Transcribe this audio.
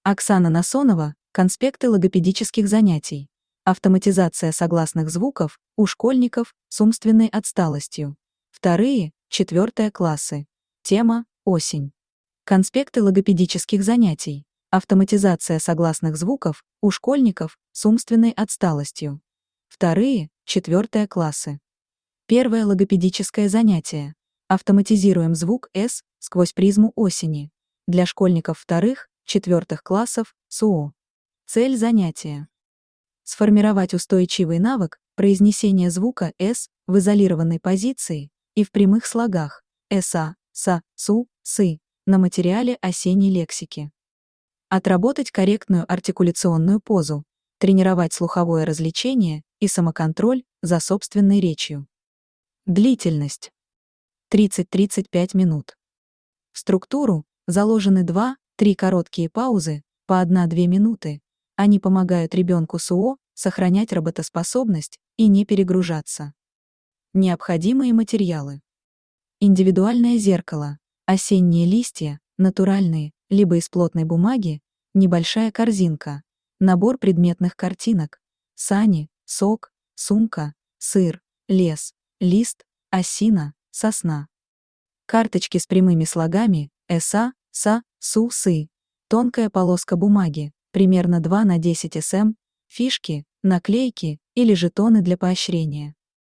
Оксана Насонова. Конспекты логопедических занятий. Автоматизация согласных звуков у школьников с умственной отсталостью. 2-4 классы. Тема – осень. Конспекты логопедических занятий. Автоматизация согласных звуков у школьников с умственной отсталостью. 2-4 классы. Первое логопедическое занятие. Автоматизируем звук «С» сквозь призму осени. Для школьников 2-4 классов СУО. Цель занятия. Сформировать устойчивый навык произнесения звука «С» в изолированной позиции и в прямых слогах «СА», «СА», «СУ», «СЫ» на материале осенней лексики. Отработать корректную артикуляционную позу, тренировать слуховое развлечение и самоконтроль за собственной речью. Длительность. 30-35 минут. В структуру заложены 2-3 короткие паузы по 1-2 минуты. Они помогают ребенку СУО сохранять работоспособность и не перегружаться. Необходимые материалы. Индивидуальное зеркало, осенние листья, натуральные, либо из плотной бумаги, небольшая корзинка, набор предметных картинок, сани, сок, сумка, сыр, лес, лист, осина, сосна. Карточки с прямыми слогами «СА», «СА», «СУ», «СЫ», тонкая полоска бумаги, примерно 2 на 10 см, фишки, наклейки или жетоны для поощрения.